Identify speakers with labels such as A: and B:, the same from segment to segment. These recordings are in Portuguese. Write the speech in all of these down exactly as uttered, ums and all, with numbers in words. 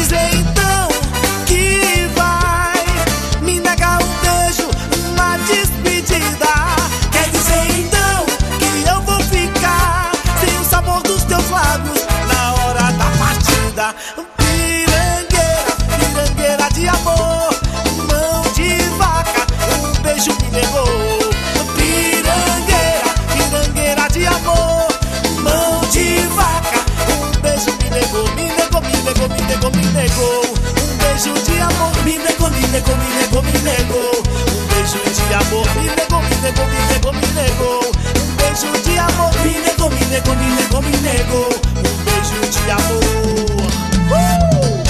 A: dizer então que vai me negar um beijo, uma despedida? Quer dizer então que eu vou ficar sem o sabor dos teus lábios na hora da partida? Pirangueira, pirangueira de amor, mão de vaca, um beijo me negou. Pirangueira, pirangueira de amor, mão de vaca, um beijo me negou. Me negou, me negou, me negou, me negou. Um beijo de amor, me negou, me negou, me negou, me negou. Um beijo de amor, me negou, me negou, me negou, me negou. Um beijo de amor, me negou, me negou, me negou, me negou. Um beijo de amor. Uh!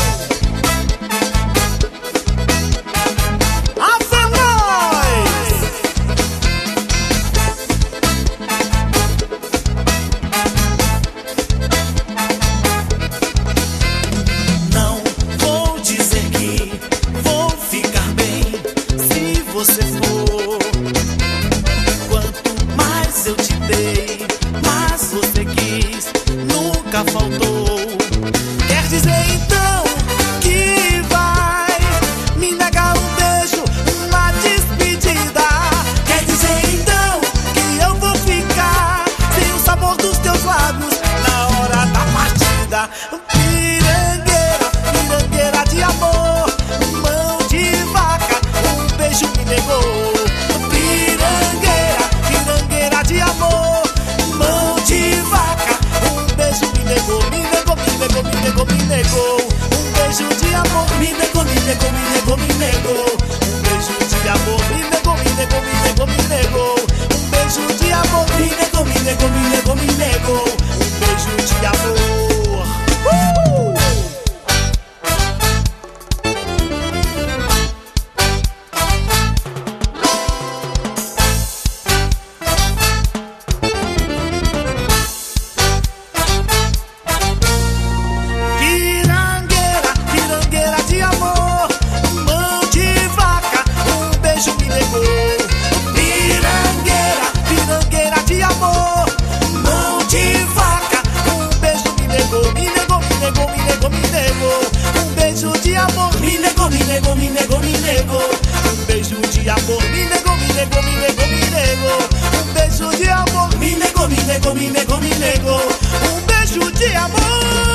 A: Você for, quanto mais eu te dei, mais você quis, nunca faltou. Quer dizer então que vai me negar um beijo, uma despedida? Quer dizer então que eu vou ficar sem o sabor dos teus lábios na hora da partida? Pirangueira, pirangueira de amor, mão de vaca, um beijo me negou. Pirangueira, pirangueira de amor, mão de vaca, um beijo me negou. Me negou, me negou, me negou, me negou. Um beijo de amor, me negou, me negou, me negou, me negou. Um beijo de amor, me negou, me negou, me negou, me negou. Um beijo de amor, me negou, me negou, me negou, me negou. Um beijo de amor. Uh! Me negou, me negou, me negou, me negou. Um beijo de amor, me negou, me negou, me negou, me negou. Um beijo de amor, me negou, me negou, me negou, me negou. Um beijo de amor.